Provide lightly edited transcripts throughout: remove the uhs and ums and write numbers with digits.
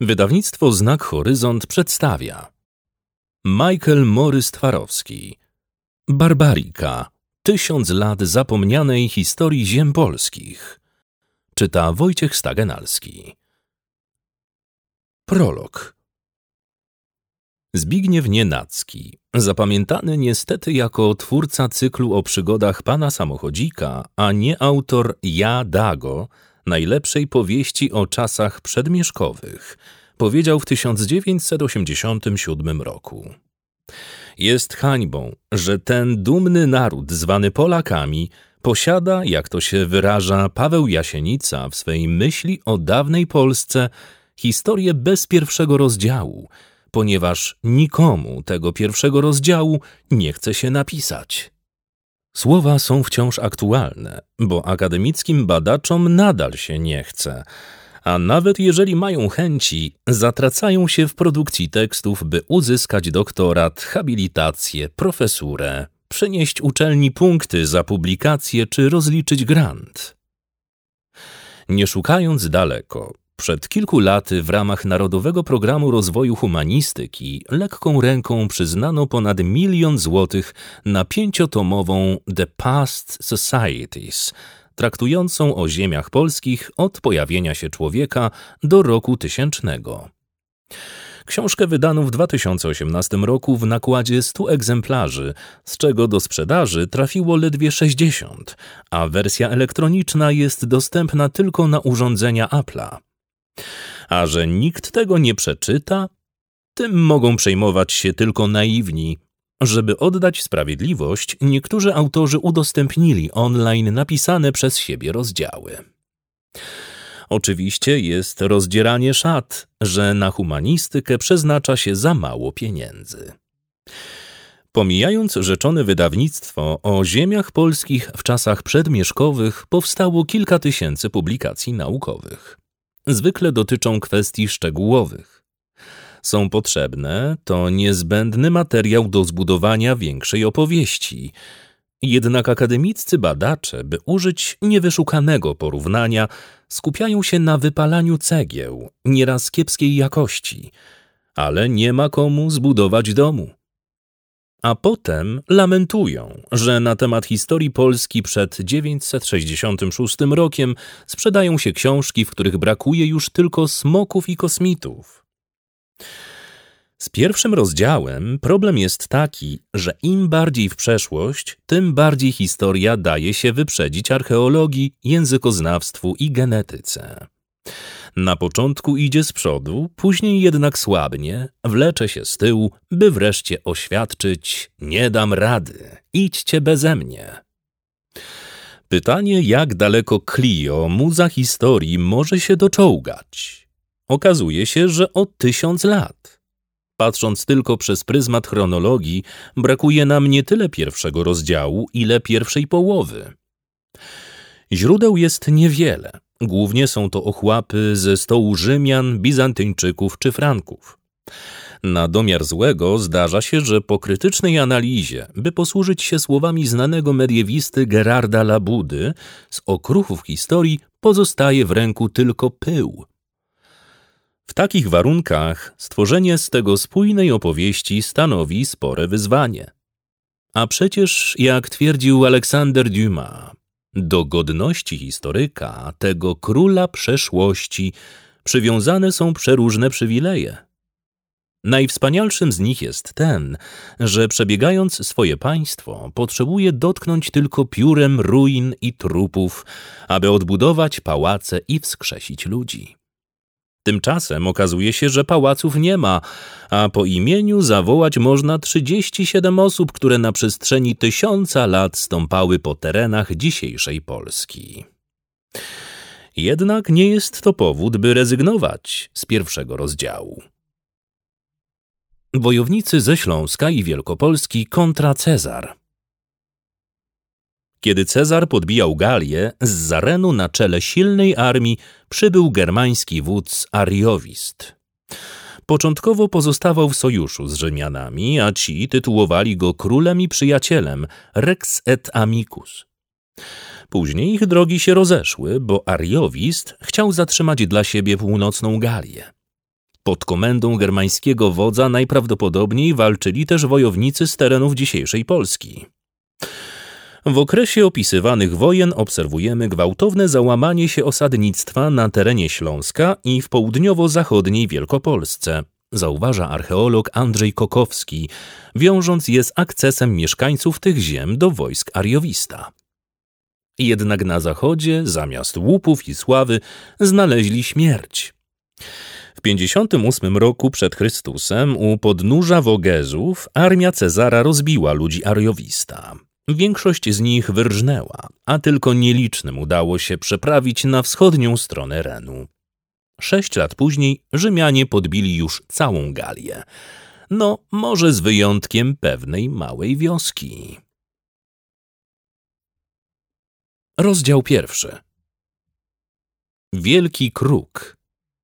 Wydawnictwo Znak Horyzont przedstawia Michael Morys-Twarowski Barbarika. 1000 lat zapomnianej historii ziem polskich. Czyta Wojciech Stagenalski. Prolog. Zbigniew Nienacki, zapamiętany niestety jako twórca cyklu o przygodach pana samochodzika, a nie autor Ja Dago, najlepszej powieści o czasach przedmieszkowych, powiedział w 1987 roku. Jest hańbą, że ten dumny naród zwany Polakami posiada, jak to się wyraża Paweł Jasienica w swej myśli o dawnej Polsce, historię bez pierwszego rozdziału, ponieważ nikomu tego pierwszego rozdziału nie chce się napisać. Słowa są wciąż aktualne, bo akademickim badaczom nadal się nie chce, a nawet jeżeli mają chęci, zatracają się w produkcji tekstów, by uzyskać doktorat, habilitację, profesurę, przynieść uczelni punkty za publikację czy rozliczyć grant. Nie szukając daleko, przed kilku laty w ramach Narodowego Programu Rozwoju Humanistyki lekką ręką przyznano ponad 1 000 000 złotych na 5-tomową The Past Societies, traktującą o ziemiach polskich od pojawienia się człowieka do roku 1000. Książkę wydano w 2018 roku w nakładzie 100 egzemplarzy, z czego do sprzedaży trafiło ledwie 60, a wersja elektroniczna jest dostępna tylko na urządzenia Apple'a. A że nikt tego nie przeczyta, tym mogą przejmować się tylko naiwni. Żeby oddać sprawiedliwość, niektórzy autorzy udostępnili online napisane przez siebie rozdziały. Oczywiście jest rozdzieranie szat, że na humanistykę przeznacza się za mało pieniędzy. Pomijając rzeczone wydawnictwo, o ziemiach polskich w czasach przedmieszkowych powstało kilka tysięcy publikacji naukowych. Zwykle dotyczą kwestii szczegółowych. Są potrzebne, to niezbędny materiał do zbudowania większej opowieści. Jednak akademiccy badacze, by użyć niewyszukanego porównania, skupiają się na wypalaniu cegieł, nieraz kiepskiej jakości, ale nie ma komu zbudować domu. A potem lamentują, że na temat historii Polski przed 966 rokiem sprzedają się książki, w których brakuje już tylko smoków i kosmitów. Z pierwszym rozdziałem problem jest taki, że im bardziej w przeszłość, tym bardziej historia daje się wyprzedzić archeologii, językoznawstwu i genetyce. Na początku idzie z przodu, później jednak słabnie, wlecze się z tyłu, by wreszcie oświadczyć: nie dam rady, idźcie beze mnie. Pytanie, jak daleko Clio, muza historii, może się doczołgać? Okazuje się, że o 1000 lat. Patrząc tylko przez pryzmat chronologii, brakuje nam nie tyle pierwszego rozdziału, ile pierwszej połowy. Źródeł jest niewiele. Głównie są to ochłapy ze stołu Rzymian, Bizantyńczyków czy Franków. Na domiar złego zdarza się, że po krytycznej analizie, by posłużyć się słowami znanego mediewisty Gerarda Labudy, z okruchów historii pozostaje w ręku tylko pył. W takich warunkach stworzenie z tego spójnej opowieści stanowi spore wyzwanie. A przecież, jak twierdził Alexander Dumas, do godności historyka, tego króla przeszłości, przywiązane są przeróżne przywileje. Najwspanialszym z nich jest ten, że przebiegając swoje państwo, potrzebuje dotknąć tylko piórem ruin i trupów, aby odbudować pałace i wskrzesić ludzi. Tymczasem okazuje się, że pałaców nie ma, a po imieniu zawołać można 37 osób, które na przestrzeni 1000 lat stąpały po terenach dzisiejszej Polski. Jednak nie jest to powód, by rezygnować z pierwszego rozdziału. Wojownicy ze Śląska i Wielkopolski kontra Cezar. Kiedy Cezar podbijał Galię, zza Renu na czele silnej armii przybył germański wódz Ariowist. Początkowo pozostawał w sojuszu z Rzymianami, a ci tytułowali go królem i przyjacielem, Rex et Amicus. Później ich drogi się rozeszły, bo Ariowist chciał zatrzymać dla siebie północną Galię. Pod komendą germańskiego wodza najprawdopodobniej walczyli też wojownicy z terenów dzisiejszej Polski. W okresie opisywanych wojen obserwujemy gwałtowne załamanie się osadnictwa na terenie Śląska i w południowo-zachodniej Wielkopolsce, zauważa archeolog Andrzej Kokowski, wiążąc je z akcesem mieszkańców tych ziem do wojsk Ariowista. Jednak na zachodzie, zamiast łupów i sławy, znaleźli śmierć. W 58 roku przed Chrystusem u podnóża Wogezów armia Cezara rozbiła ludzi Ariowista. Większość z nich wyrżnęła, a tylko nielicznym udało się przeprawić na wschodnią stronę Renu. 6 lat później Rzymianie podbili już całą Galię. No, może z wyjątkiem pewnej małej wioski. Rozdział 1. Wielki Kruk.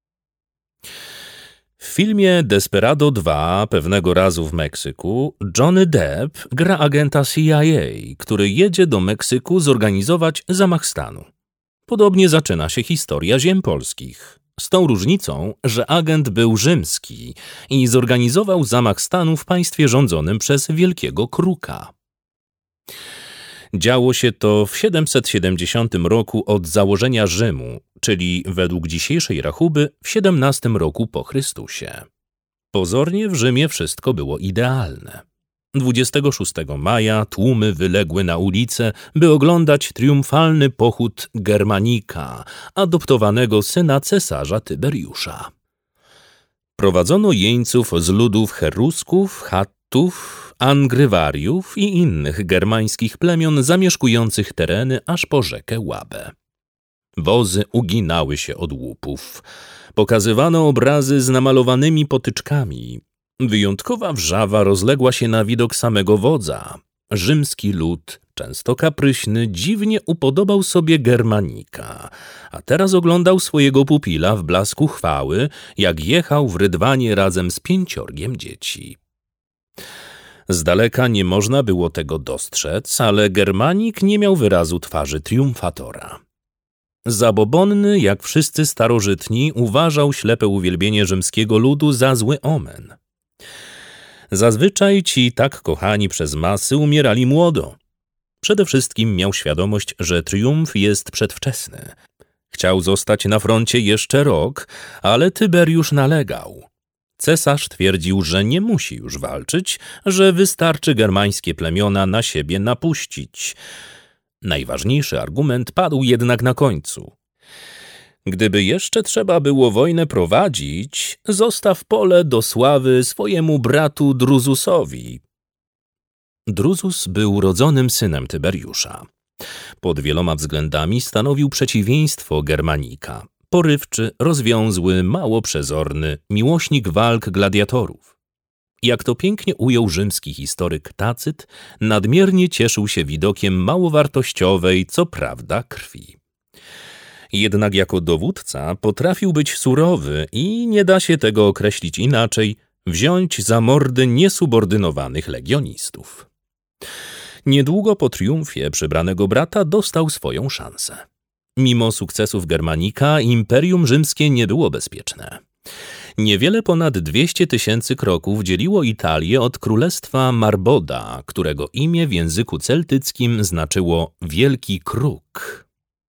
W filmie Desperado 2 pewnego razu w Meksyku Johnny Depp gra agenta CIA, który jedzie do Meksyku zorganizować zamach stanu. Podobnie zaczyna się historia ziem polskich. Z tą różnicą, że agent był rzymski i zorganizował zamach stanu w państwie rządzonym przez Wielkiego Kruka. Działo się to w 770 roku od założenia Rzymu, czyli według dzisiejszej rachuby w 17 roku po Chrystusie. Pozornie w Rzymie wszystko było idealne. 26 maja tłumy wyległy na ulice, by oglądać triumfalny pochód Germanika, adoptowanego syna cesarza Tyberiusza. Prowadzono jeńców z ludów Cherusków, Chattów, Angrywariów i innych germańskich plemion zamieszkujących tereny aż po rzekę Łabę. Wozy uginały się od łupów. Pokazywano obrazy z namalowanymi potyczkami. Wyjątkowa wrzawa rozległa się na widok samego wodza. Rzymski lud, często kapryśny, dziwnie upodobał sobie Germanika, a teraz oglądał swojego pupila w blasku chwały, jak jechał w rydwanie razem z 5 dzieci. Z daleka nie można było tego dostrzec, ale Germanik nie miał wyrazu twarzy triumfatora. Zabobonny, jak wszyscy starożytni, uważał ślepe uwielbienie rzymskiego ludu za zły omen. Zazwyczaj ci tak kochani przez masy umierali młodo. Przede wszystkim miał świadomość, że triumf jest przedwczesny. Chciał zostać na froncie jeszcze rok, ale Tyberiusz nalegał. Cesarz twierdził, że nie musi już walczyć, że wystarczy germańskie plemiona na siebie napuścić. Najważniejszy argument padł jednak na końcu. Gdyby jeszcze trzeba było wojnę prowadzić, zostaw pole do sławy swojemu bratu Druzusowi. Druzus był rodzonym synem Tyberiusza. Pod wieloma względami stanowił przeciwieństwo Germanika. Porywczy, rozwiązły, mało przezorny, miłośnik walk gladiatorów. Jak to pięknie ujął rzymski historyk Tacyt, nadmiernie cieszył się widokiem małowartościowej, co prawda, krwi. Jednak jako dowódca potrafił być surowy i, nie da się tego określić inaczej, wziąć za mordy niesubordynowanych legionistów. Niedługo po triumfie przybranego brata dostał swoją szansę. Mimo sukcesów Germanika, Imperium Rzymskie nie było bezpieczne. Niewiele ponad 200 000 kroków dzieliło Italię od królestwa Marboda, którego imię w języku celtyckim znaczyło Wielki Kruk.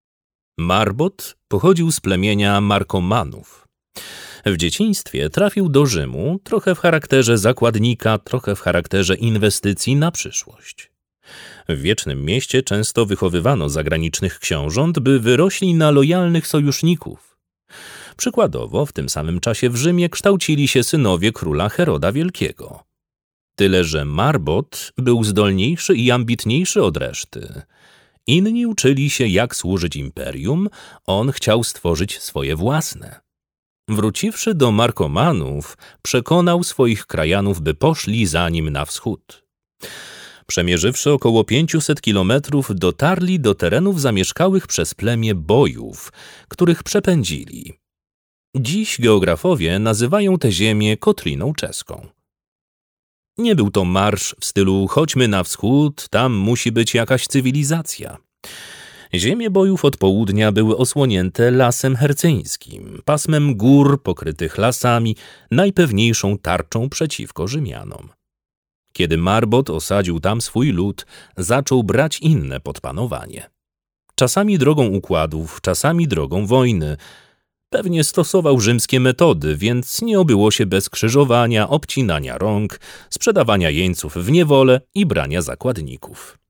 Marbod pochodził z plemienia Markomanów. W dzieciństwie trafił do Rzymu, trochę w charakterze zakładnika, trochę w charakterze inwestycji na przyszłość. W Wiecznym Mieście często wychowywano zagranicznych książąt, by wyrośli na lojalnych sojuszników. Przykładowo, w tym samym czasie w Rzymie kształcili się synowie króla Heroda Wielkiego. Tyle, że Marbod był zdolniejszy i ambitniejszy od reszty. Inni uczyli się, jak służyć imperium, on chciał stworzyć swoje własne. Wróciwszy do Markomanów, przekonał swoich krajanów, by poszli za nim na wschód. Przemierzywszy około 500 kilometrów, dotarli do terenów zamieszkałych przez plemię Bojów, których przepędzili. Dziś geografowie nazywają tę ziemię Kotliną Czeską. Nie był to marsz w stylu chodźmy na wschód, tam musi być jakaś cywilizacja. Ziemie bojów od południa były osłonięte lasem hercyńskim, pasmem gór pokrytych lasami, najpewniejszą tarczą przeciwko Rzymianom. Kiedy Marbod osadził tam swój lud, zaczął brać inne pod panowanie. Czasami drogą układów, czasami drogą wojny. Pewnie stosował rzymskie metody, więc nie obyło się bez krzyżowania, obcinania rąk, sprzedawania jeńców w niewolę i brania zakładników.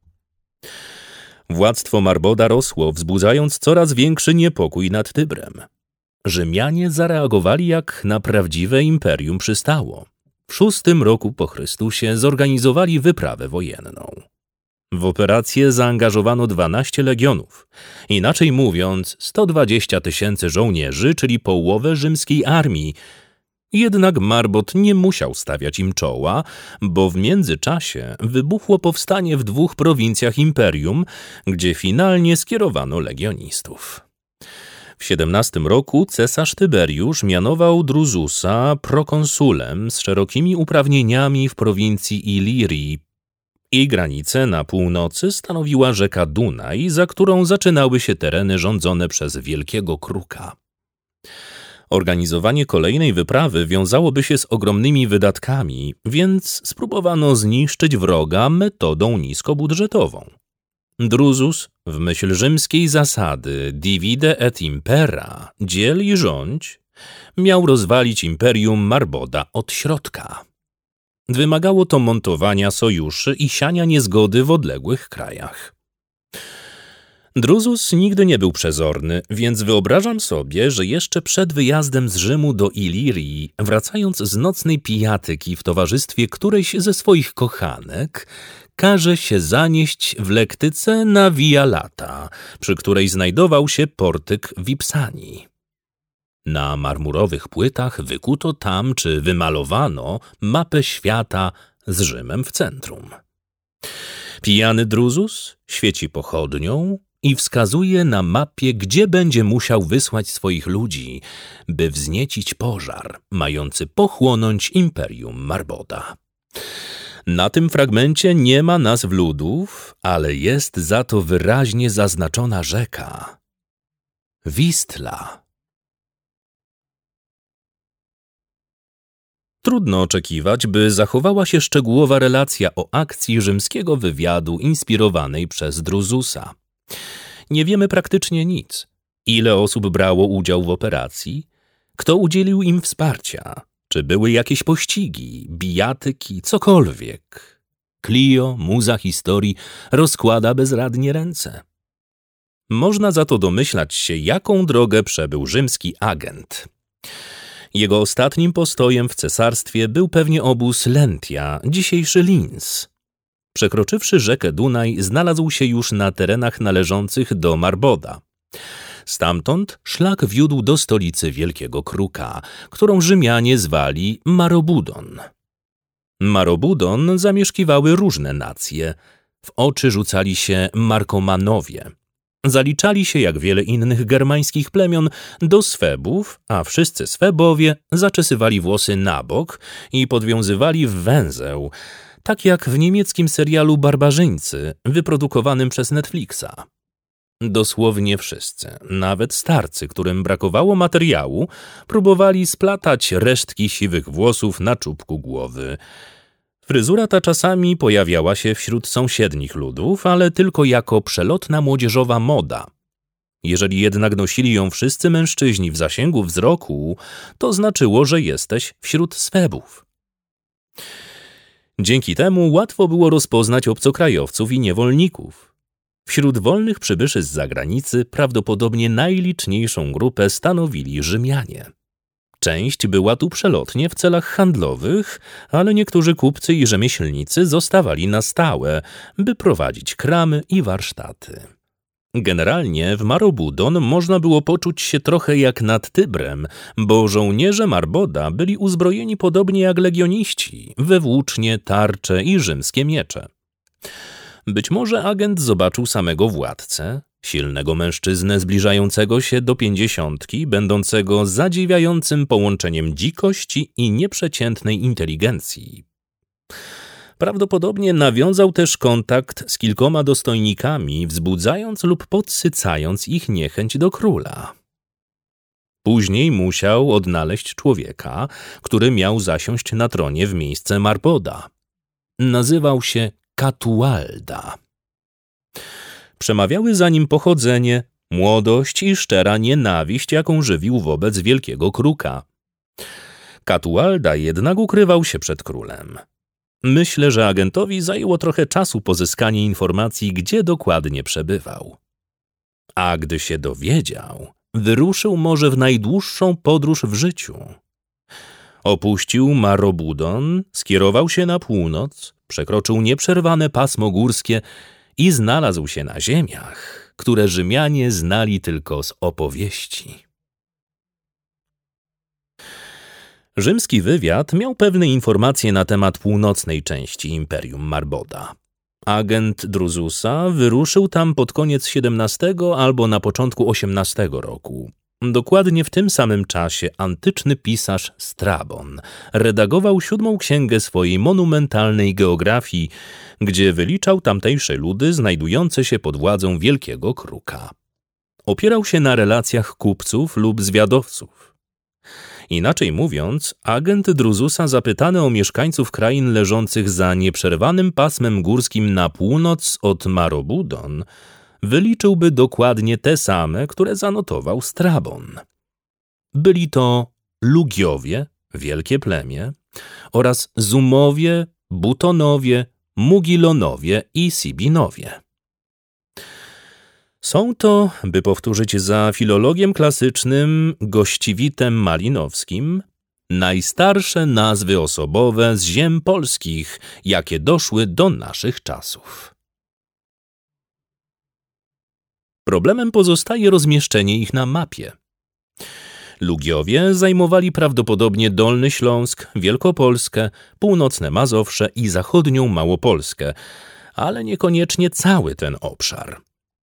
Władztwo Marboda rosło, wzbudzając coraz większy niepokój nad Tybrem. Rzymianie zareagowali jak na prawdziwe imperium przystało. W 6 roku po Chrystusie zorganizowali wyprawę wojenną. W operację zaangażowano 12 legionów, inaczej mówiąc 120 000 żołnierzy, czyli połowę rzymskiej armii. Jednak Marbod nie musiał stawiać im czoła, bo w międzyczasie wybuchło powstanie w 2 prowincjach imperium, gdzie finalnie skierowano legionistów. W 17 roku cesarz Tyberiusz mianował Druzusa prokonsulem z szerokimi uprawnieniami w prowincji Ilirii. Jej granicę na północy stanowiła rzeka Dunaj, za którą zaczynały się tereny rządzone przez Wielkiego Kruka. Organizowanie kolejnej wyprawy wiązałoby się z ogromnymi wydatkami, więc spróbowano zniszczyć wroga metodą niskobudżetową. Druzus, w myśl rzymskiej zasady divide et impera, dziel i rządź, miał rozwalić imperium Marboda od środka. Wymagało to montowania sojuszy i siania niezgody w odległych krajach. Druzus nigdy nie był przezorny, więc wyobrażam sobie, że jeszcze przed wyjazdem z Rzymu do Ilirii, wracając z nocnej pijatyki w towarzystwie którejś ze swoich kochanek, każe się zanieść w lektyce na Via Lata, przy której znajdował się portyk Vipsanii. Na marmurowych płytach wykuto tam czy wymalowano mapę świata z Rzymem w centrum. Pijany Druzus świeci pochodnią i wskazuje na mapie, gdzie będzie musiał wysłać swoich ludzi, by wzniecić pożar mający pochłonąć imperium Marboda. Na tym fragmencie nie ma nazw ludów, ale jest za to wyraźnie zaznaczona rzeka – Wistla. Trudno oczekiwać, by zachowała się szczegółowa relacja o akcji rzymskiego wywiadu inspirowanej przez Druzusa. Nie wiemy praktycznie nic. Ile osób brało udział w operacji? Kto udzielił im wsparcia? Czy były jakieś pościgi, bijatyki, cokolwiek? Clio, muza historii, rozkłada bezradnie ręce. Można za to domyślać się, jaką drogę przebył rzymski agent. Jego ostatnim postojem w cesarstwie był pewnie obóz Lentia, dzisiejszy Linz. Przekroczywszy rzekę Dunaj, znalazł się już na terenach należących do Marboda. Stamtąd szlak wiódł do stolicy Wielkiego Kruka, którą Rzymianie zwali Marobudon. Marobudon zamieszkiwały różne nacje. W oczy rzucali się Markomanowie. Zaliczali się, jak wiele innych germańskich plemion, do Swebów, a wszyscy Swebowie zaczesywali włosy na bok i podwiązywali w węzeł, tak jak w niemieckim serialu Barbarzyńcy, wyprodukowanym przez Netflixa. Dosłownie wszyscy, nawet starcy, którym brakowało materiału, próbowali splatać resztki siwych włosów na czubku głowy. Fryzura ta czasami pojawiała się wśród sąsiednich ludów, ale tylko jako przelotna młodzieżowa moda. Jeżeli jednak nosili ją wszyscy mężczyźni w zasięgu wzroku, to znaczyło, że jesteś wśród Swebów. Dzięki temu łatwo było rozpoznać obcokrajowców i niewolników. Wśród wolnych przybyszy z zagranicy prawdopodobnie najliczniejszą grupę stanowili Rzymianie. Część była tu przelotnie w celach handlowych, ale niektórzy kupcy i rzemieślnicy zostawali na stałe, by prowadzić kramy i warsztaty. Generalnie w Marobudon można było poczuć się trochę jak nad Tybrem, bo żołnierze Marboda byli uzbrojeni podobnie jak legioniści, we włócznie, tarcze i rzymskie miecze. Być może agent zobaczył samego władcę, silnego mężczyznę zbliżającego się do 50, będącego zadziwiającym połączeniem dzikości i nieprzeciętnej inteligencji. Prawdopodobnie nawiązał też kontakt z kilkoma dostojnikami, wzbudzając lub podsycając ich niechęć do króla. Później musiał odnaleźć człowieka, który miał zasiąść na tronie w miejsce Marboda. Nazywał się Catualda. Przemawiały za nim pochodzenie, młodość i szczera nienawiść, jaką żywił wobec wielkiego kruka. Catualda jednak ukrywał się przed królem. Myślę, że agentowi zajęło trochę czasu pozyskanie informacji, gdzie dokładnie przebywał. A gdy się dowiedział, wyruszył może w najdłuższą podróż w życiu. Opuścił Marobudon, skierował się na północ, przekroczył nieprzerwane pasmo górskie i znalazł się na ziemiach, które Rzymianie znali tylko z opowieści. Rzymski wywiad miał pewne informacje na temat północnej części Imperium Marboda. Agent Drususa wyruszył tam pod koniec XVII albo na początku XVIII roku. Dokładnie w tym samym czasie antyczny pisarz Strabon redagował 7. księgę swojej monumentalnej geografii, gdzie wyliczał tamtejsze ludy znajdujące się pod władzą wielkiego kruka. Opierał się na relacjach kupców lub zwiadowców. Inaczej mówiąc, agent Drususa zapytany o mieszkańców krain leżących za nieprzerwanym pasmem górskim na północ od Marobudon wyliczyłby dokładnie te same, które zanotował Strabon. Byli to Lugiowie, wielkie plemię, oraz Zumowie, Butonowie, Mugilonowie i Sibinowie. Są to, by powtórzyć za filologiem klasycznym Gościwitem Malinowskim, najstarsze nazwy osobowe z ziem polskich, jakie doszły do naszych czasów. Problemem pozostaje rozmieszczenie ich na mapie. Lugiowie zajmowali prawdopodobnie Dolny Śląsk, Wielkopolskę, północne Mazowsze i zachodnią Małopolskę, ale niekoniecznie cały ten obszar.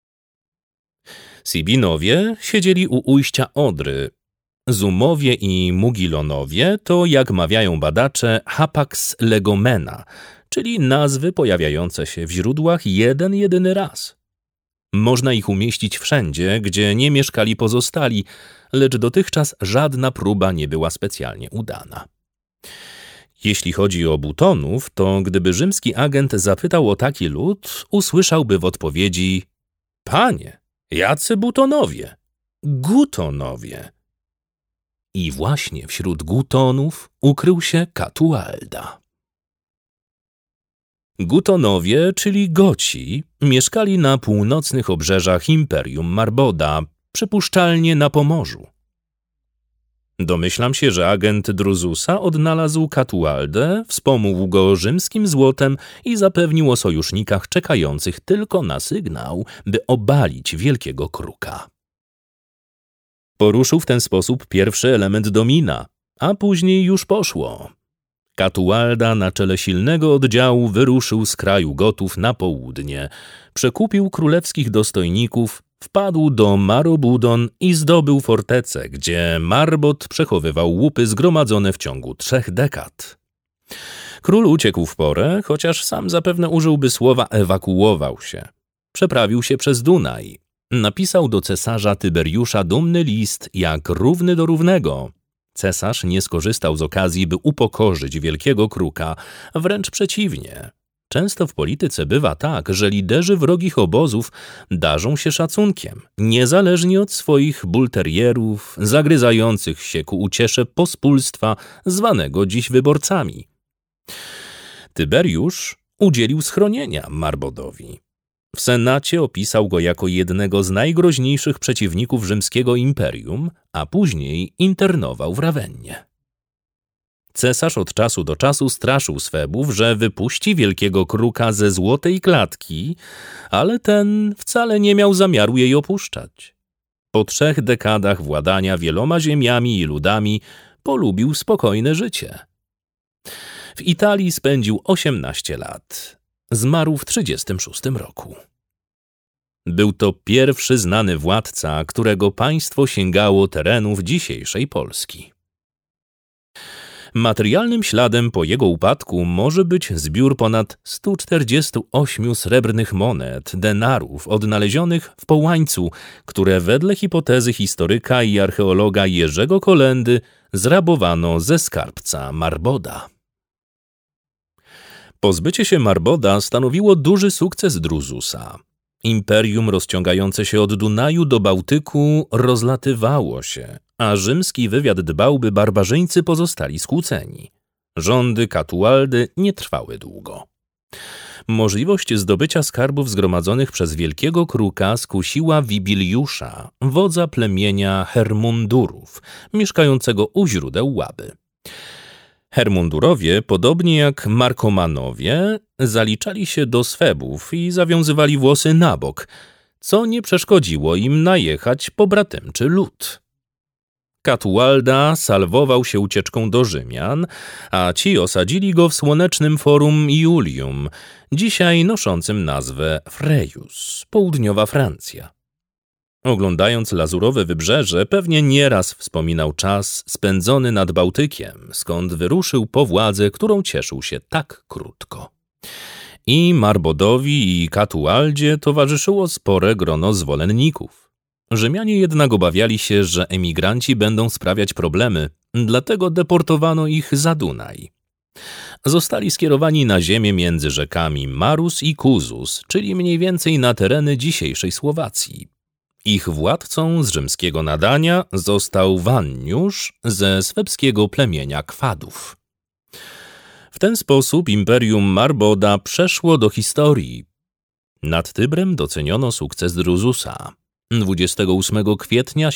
Sibinowie siedzieli u ujścia Odry. Zumowie i Mugilonowie to, jak mawiają badacze, Hapax legomena, czyli nazwy pojawiające się w źródłach jeden jedyny raz. Można ich umieścić wszędzie, gdzie nie mieszkali pozostali, lecz dotychczas żadna próba nie była specjalnie udana. Jeśli chodzi o Butonów, to gdyby rzymski agent zapytał o taki lud, usłyszałby w odpowiedzi: Panie, jacy Butonowie? Gutonowie. I właśnie wśród Gutonów ukrył się Catualda. Gutonowie, czyli Goci, mieszkali na północnych obrzeżach Imperium Marboda, przypuszczalnie na Pomorzu. Domyślam się, że agent Drususa odnalazł Catualdę, wspomógł go rzymskim złotem i zapewnił o sojusznikach czekających tylko na sygnał, by obalić wielkiego kruka. Poruszył w ten sposób pierwszy element domina, a później już poszło. Catualda na czele silnego oddziału wyruszył z kraju Gotów na południe, przekupił królewskich dostojników, wpadł do Marobudon i zdobył fortecę, gdzie Marbod przechowywał łupy zgromadzone w ciągu 3 dekad. Król uciekł w porę, chociaż sam zapewne użyłby słowa ewakuował się. Przeprawił się przez Dunaj. Napisał do cesarza Tyberiusza dumny list jak równy do równego. Cesarz nie skorzystał z okazji, by upokorzyć wielkiego kruka, wręcz przeciwnie. Często w polityce bywa tak, że liderzy wrogich obozów darzą się szacunkiem, niezależnie od swoich bulterierów zagryzających się ku uciesze pospólstwa zwanego dziś wyborcami. Tyberiusz udzielił schronienia Marbodowi. W Senacie opisał go jako jednego z najgroźniejszych przeciwników rzymskiego imperium, a później internował w Rawennie. Cesarz od czasu do czasu straszył swebów, że wypuści wielkiego kruka ze złotej klatki, ale ten wcale nie miał zamiaru jej opuszczać. Po 3 dekadach władania wieloma ziemiami i ludami polubił spokojne życie. W Italii spędził 18 lat. Zmarł w 36 roku. Był to pierwszy znany władca, którego państwo sięgało terenów dzisiejszej Polski. Materialnym śladem po jego upadku może być zbiór ponad 148 srebrnych monet, denarów odnalezionych w Połańcu, które wedle hipotezy historyka i archeologa Jerzego Kolendy zrabowano ze skarbca Marboda. Pozbycie się Marboda stanowiło duży sukces Druzusa. Imperium rozciągające się od Dunaju do Bałtyku rozlatywało się, a rzymski wywiad dbał, by barbarzyńcy pozostali skłóceni. Rządy Katualdy nie trwały długo. Możliwość zdobycia skarbów zgromadzonych przez Wielkiego Kruka skusiła Wibiliusza, wodza plemienia Hermundurów, mieszkającego u źródeł Łaby. Hermundurowie, podobnie jak Markomanowie, zaliczali się do Swebów i zawiązywali włosy na bok, co nie przeszkodziło im najechać pobratymczy lud. Katualda salwował się ucieczką do Rzymian, a ci osadzili go w słonecznym Forum Iulium, dzisiaj noszącym nazwę Frejus, południowa Francja. Oglądając lazurowe wybrzeże, pewnie nieraz wspominał czas spędzony nad Bałtykiem, skąd wyruszył po władzę, którą cieszył się tak krótko. I Marbodowi i Katualdzie towarzyszyło spore grono zwolenników. Rzymianie jednak obawiali się, że emigranci będą sprawiać problemy, dlatego deportowano ich za Dunaj. Zostali skierowani na ziemię między rzekami Marus i Kuzus, czyli mniej więcej na tereny dzisiejszej Słowacji. Ich władcą z rzymskiego nadania został Wanniusz ze swebskiego plemienia Kwadów. W ten sposób imperium Marboda przeszło do historii. Nad Tybrem doceniono sukces Druzusa. 28 kwietnia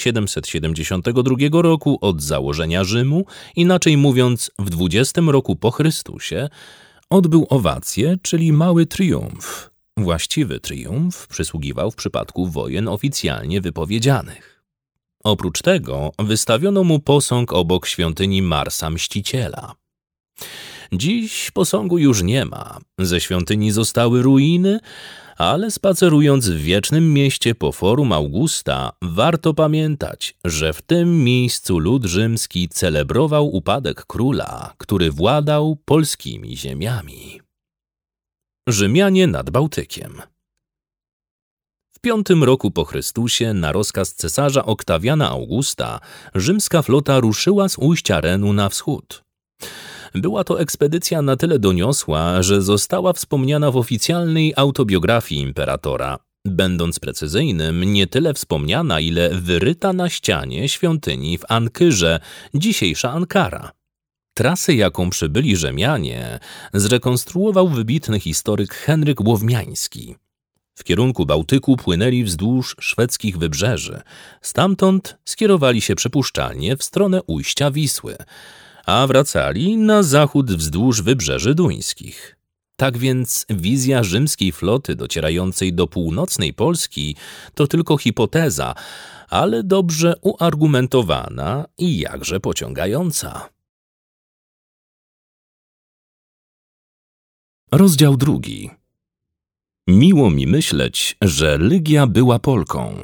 772 roku od założenia Rzymu, inaczej mówiąc w 20 roku po Chrystusie, odbył owację, czyli mały triumf. Właściwy triumf przysługiwał w przypadku wojen oficjalnie wypowiedzianych. Oprócz tego wystawiono mu posąg obok świątyni Marsa Mściciela. Dziś posągu już nie ma, ze świątyni zostały ruiny, ale spacerując w wiecznym mieście po Forum Augusta, warto pamiętać, że w tym miejscu lud rzymski celebrował upadek króla, który władał polskimi ziemiami. Rzymianie nad Bałtykiem. W 5 roku po Chrystusie na rozkaz cesarza Oktawiana Augusta rzymska flota ruszyła z ujścia Renu na wschód. Była to ekspedycja na tyle doniosła, że została wspomniana w oficjalnej autobiografii imperatora, będąc precyzyjnym, nie tyle wspomniana, ile wyryta na ścianie świątyni w Ankyrze, dzisiejsza Ankara. Trasę, jaką przybyli Rzymianie, zrekonstruował wybitny historyk Henryk Łowmiański. W kierunku Bałtyku płynęli wzdłuż szwedzkich wybrzeży, stamtąd skierowali się przypuszczalnie w stronę ujścia Wisły, a wracali na zachód wzdłuż wybrzeży duńskich. Tak więc wizja rzymskiej floty docierającej do północnej Polski to tylko hipoteza, ale dobrze uargumentowana i jakże pociągająca. Rozdział 2. Miło mi myśleć, że Lygia była Polką.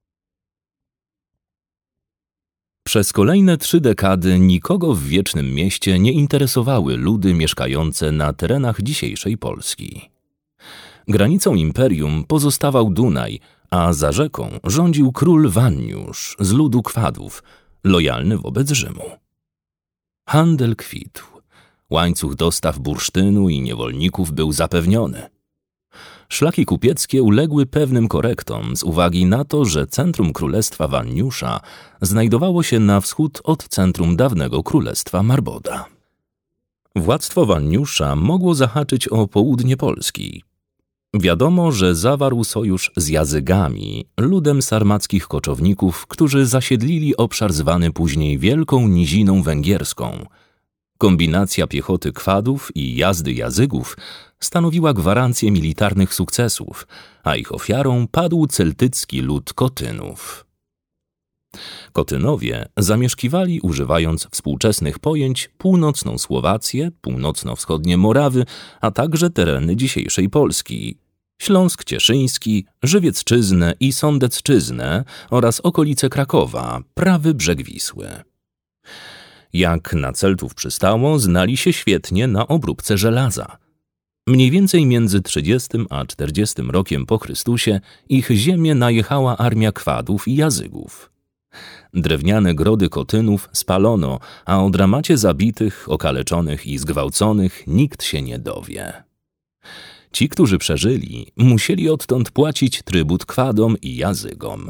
Przez kolejne 3 dekady nikogo w wiecznym mieście nie interesowały ludy mieszkające na terenach dzisiejszej Polski. Granicą imperium pozostawał Dunaj, a za rzeką rządził król Wanniusz z ludu Kwadów, lojalny wobec Rzymu. Handel kwitł. Łańcuch dostaw bursztynu i niewolników był zapewniony. Szlaki kupieckie uległy pewnym korektom z uwagi na to, że centrum królestwa Wanniusza znajdowało się na wschód od centrum dawnego królestwa Marboda. Władztwo Wanniusza mogło zahaczyć o południe Polski. Wiadomo, że zawarł sojusz z Jazygami, ludem sarmackich koczowników, którzy zasiedlili obszar zwany później Wielką Niziną Węgierską. Kombinacja piechoty Kwadów i jazdy Jazygów stanowiła gwarancję militarnych sukcesów, a ich ofiarą padł celtycki lud Kotynów. Kotynowie zamieszkiwali, używając współczesnych pojęć, północną Słowację, północno-wschodnie Morawy, a także tereny dzisiejszej Polski, Śląsk Cieszyński, Żywiecczyznę i Sądecczyznę oraz okolice Krakowa, prawy brzeg Wisły. Jak na Celtów przystało, znali się świetnie na obróbce żelaza. Mniej więcej między 30 a 40 rokiem po Chrystusie ich ziemię najechała armia Kwadów i Jazygów. Drewniane grody Kotynów spalono, a o dramacie zabitych, okaleczonych i zgwałconych nikt się nie dowie. Ci, którzy przeżyli, musieli odtąd płacić trybut Kwadom i Jazygom.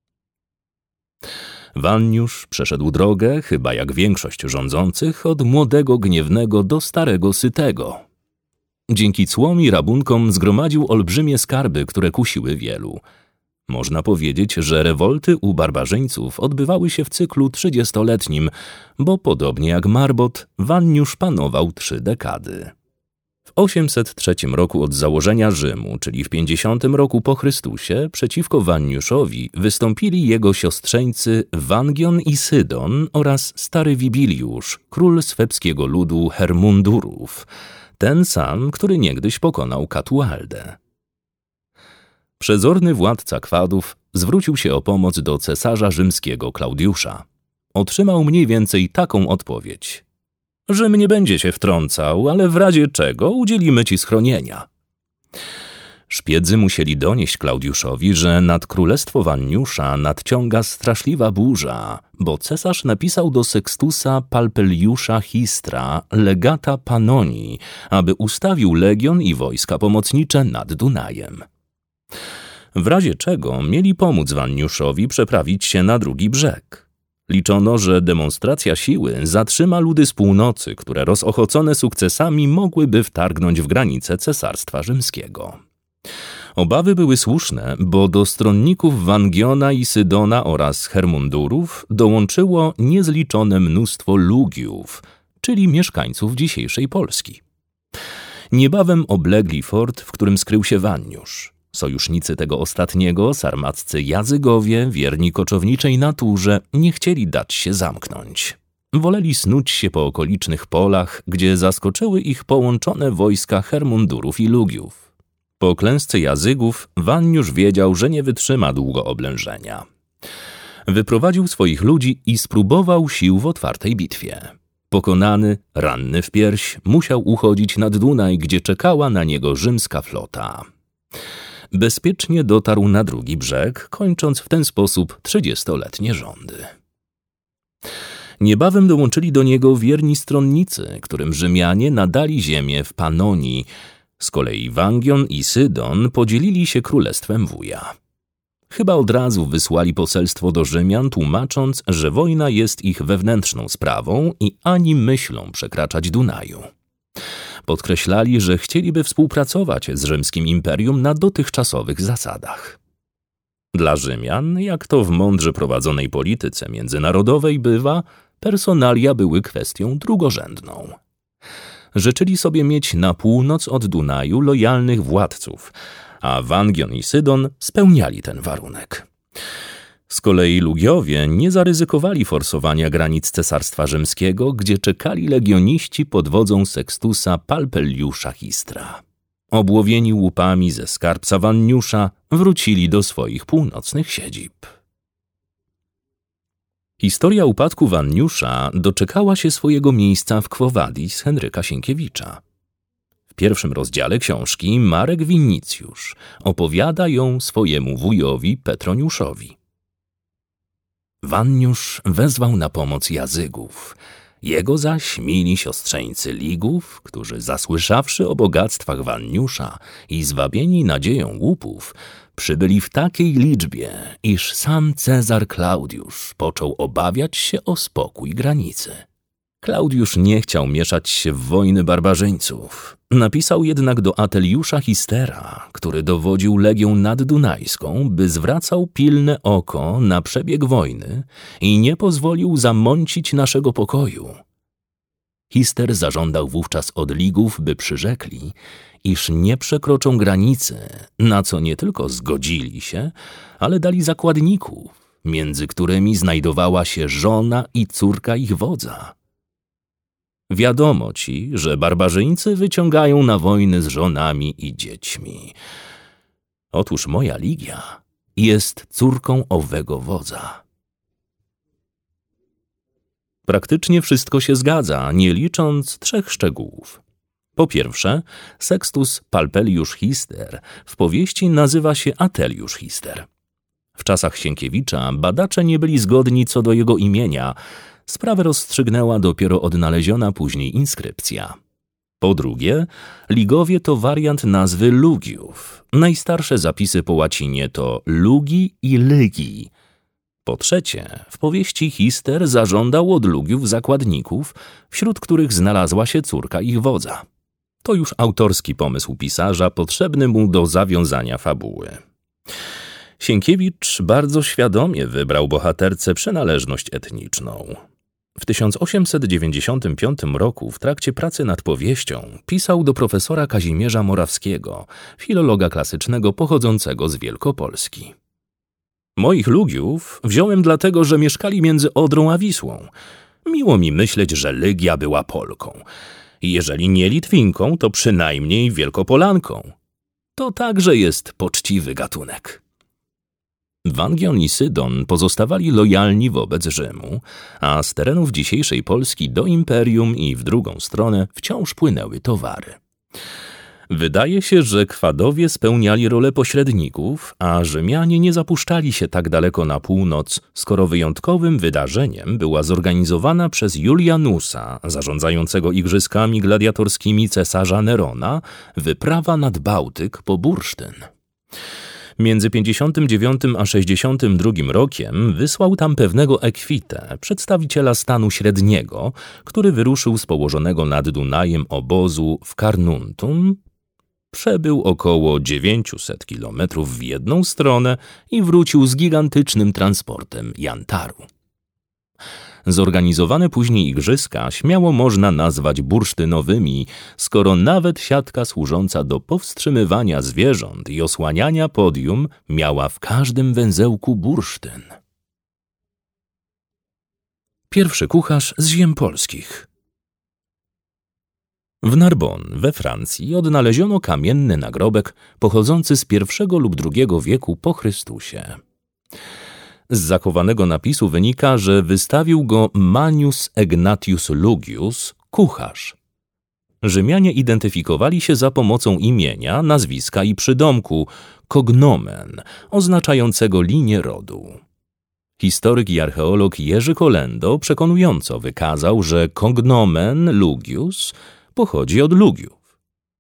Wanniusz przeszedł drogę, chyba jak większość rządzących, od młodego gniewnego do starego sytego. Dzięki cłom i rabunkom zgromadził olbrzymie skarby, które kusiły wielu. Można powiedzieć, że rewolty u barbarzyńców odbywały się w cyklu 30-letnim, bo podobnie jak Marbot, Wanniusz panował 3 dekady. W 803 roku od założenia Rzymu, czyli w 50 roku po Chrystusie, przeciwko Wanniuszowi wystąpili jego siostrzeńcy Wangion i Sydon oraz stary Wibiliusz, król swebskiego ludu Hermundurów, ten sam, który niegdyś pokonał Katualdę. Przezorny władca Kwadów zwrócił się o pomoc do cesarza rzymskiego Klaudiusza. Otrzymał mniej więcej taką odpowiedź: Rzym nie będzie się wtrącał, ale w razie czego udzielimy ci schronienia. Szpiedzy musieli donieść Klaudiuszowi, że nad królestwo Wanniusza nadciąga straszliwa burza, bo cesarz napisał do Sextusa Palpeliusza Histra, legata Panonii, aby ustawił legion i wojska pomocnicze nad Dunajem. W razie czego mieli pomóc Wanniuszowi przeprawić się na drugi brzeg. Liczono, że demonstracja siły zatrzyma ludy z północy, które rozochocone sukcesami mogłyby wtargnąć w granice Cesarstwa Rzymskiego. Obawy były słuszne, bo do stronników Wangiona i Sydona oraz Hermundurów dołączyło niezliczone mnóstwo Lugiów, czyli mieszkańców dzisiejszej Polski. Niebawem oblegli fort, w którym skrył się Wanniusz. Sojusznicy tego ostatniego, sarmaccy Jazygowie, wierni koczowniczej naturze, nie chcieli dać się zamknąć. Woleli snuć się po okolicznych polach, gdzie zaskoczyły ich połączone wojska Hermundurów i Lugiów. Po klęsce Jazygów Wanniusz wiedział, że nie wytrzyma długo oblężenia. Wyprowadził swoich ludzi i spróbował sił w otwartej bitwie. Pokonany, ranny w pierś, musiał uchodzić nad Dunaj, gdzie czekała na niego rzymska flota. Bezpiecznie dotarł na drugi brzeg, kończąc w ten sposób 30-letnie rządy. Niebawem dołączyli do niego wierni stronnicy, którym Rzymianie nadali ziemię w Panonii. Z kolei Wangion i Sydon podzielili się królestwem wuja. Chyba od razu wysłali poselstwo do Rzymian, tłumacząc, że wojna jest ich wewnętrzną sprawą i ani myślą przekraczać Dunaju. Podkreślali, że chcieliby współpracować z rzymskim imperium na dotychczasowych zasadach. Dla Rzymian, jak to w mądrze prowadzonej polityce międzynarodowej bywa, personalia były kwestią drugorzędną. Życzyli sobie mieć na północ od Dunaju lojalnych władców, a Wangion i Sydon spełniali ten warunek. Z kolei Lugiowie nie zaryzykowali forsowania granic Cesarstwa Rzymskiego, gdzie czekali legioniści pod wodzą Sextusa Palpeliusza Histra. Obłowieni łupami ze skarbca Wanniusza wrócili do swoich północnych siedzib. Historia upadku Wanniusza doczekała się swojego miejsca w Quo Vadis Henryka Sienkiewicza. W pierwszym rozdziale książki Marek Winnicjusz opowiada ją swojemu wujowi Petroniuszowi. Wanniusz wezwał na pomoc Jazygów. Jego zaś mili siostrzeńcy Ligów, którzy zasłyszawszy o bogactwach Wanniusza i zwabieni nadzieją łupów, przybyli w takiej liczbie, iż sam Cezar Klaudiusz począł obawiać się o spokój granicy. Klaudiusz nie chciał mieszać się w wojny barbarzyńców. Napisał jednak do Ateliusza Histera, który dowodził legią naddunajską, by zwracał pilne oko na przebieg wojny i nie pozwolił zamącić naszego pokoju. Hister zażądał wówczas od Ligów, by przyrzekli, iż nie przekroczą granicy, na co nie tylko zgodzili się, ale dali zakładników, między którymi znajdowała się żona i córka ich wodza. Wiadomo ci, że barbarzyńcy wyciągają na wojny z żonami i dziećmi. Otóż moja Ligia jest córką owego wodza. Praktycznie wszystko się zgadza, nie licząc 3 szczegółów. Po pierwsze, Sextus Palpelius Hister w powieści nazywa się Atelius Hister. W czasach Sienkiewicza badacze nie byli zgodni co do jego imienia. Sprawę rozstrzygnęła dopiero odnaleziona później inskrypcja. Po drugie, Ligowie to wariant nazwy Lugiów. Najstarsze zapisy po łacinie to Lugi i Lygi. Po trzecie, w powieści Hister zażądał od Lugiów zakładników, wśród których znalazła się córka ich wodza. To już autorski pomysł pisarza, potrzebny mu do zawiązania fabuły. Sienkiewicz bardzo świadomie wybrał bohaterce przynależność etniczną. W 1895 roku w trakcie pracy nad powieścią pisał do profesora Kazimierza Morawskiego, filologa klasycznego pochodzącego z Wielkopolski. Moich Lugiów wziąłem dlatego, że mieszkali między Odrą a Wisłą. Miło mi myśleć, że Lygia była Polką. Jeżeli nie Litwinką, to przynajmniej Wielkopolanką. To także jest poczciwy gatunek. Wangion i Sydon pozostawali lojalni wobec Rzymu, a z terenów dzisiejszej Polski do imperium i w drugą stronę wciąż płynęły towary. Wydaje się, że Kwadowie spełniali rolę pośredników, a Rzymianie nie zapuszczali się tak daleko na północ, skoro wyjątkowym wydarzeniem była zorganizowana przez Julianusa, zarządzającego igrzyskami gladiatorskimi cesarza Nerona, wyprawa nad Bałtyk po bursztyn. Między 59 a 62 rokiem wysłał tam pewnego Ekwitę, przedstawiciela stanu średniego, który wyruszył z położonego nad Dunajem obozu w Carnuntum, przebył około 900 kilometrów w jedną stronę i wrócił z gigantycznym transportem jantaru. Zorganizowane później igrzyska śmiało można nazwać bursztynowymi, skoro nawet siatka służąca do powstrzymywania zwierząt i osłaniania podium miała w każdym węzełku bursztyn. Pierwszy kucharz z ziem polskich. W Narbonne we Francji odnaleziono kamienny nagrobek pochodzący z I lub II wieku po Chrystusie. Z zachowanego napisu wynika, że wystawił go Manius Egnatius Lugius, kucharz. Rzymianie identyfikowali się za pomocą imienia, nazwiska i przydomku cognomen, oznaczającego linię rodu. Historyk i archeolog Jerzy Kolendo przekonująco wykazał, że cognomen Lugius pochodzi od Lugiów.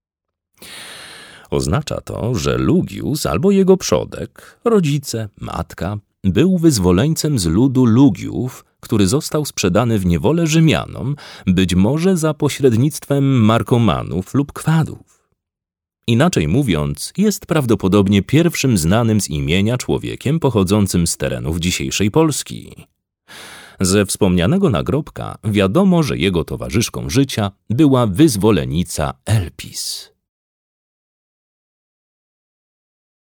Oznacza to, że Lugius albo jego przodek, rodzice, matka, był wyzwoleńcem z ludu Lugiów, który został sprzedany w niewolę Rzymianom, być może za pośrednictwem Markomanów lub Kwadów. Inaczej mówiąc, jest prawdopodobnie pierwszym znanym z imienia człowiekiem pochodzącym z terenów dzisiejszej Polski. Ze wspomnianego nagrobka wiadomo, że jego towarzyszką życia była wyzwolenica Elpis.